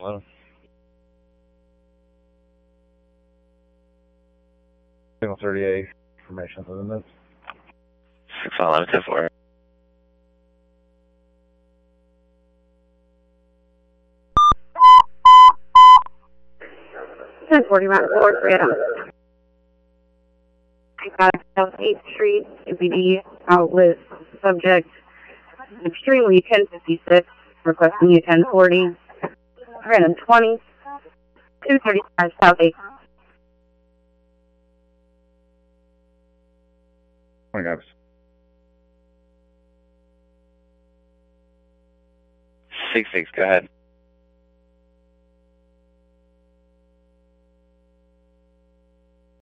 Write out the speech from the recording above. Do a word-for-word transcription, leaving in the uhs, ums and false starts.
Hello. Signal thirty-eight, information within this. six one eleven ten four. ten forty Mountain Court, Freedom. I got South eighth Street, A B D, outlet, subject, extremely ten fifty-six, requesting you ten forty, random twenty, two thirty-five South eighth. twenty guys. six six, go ahead.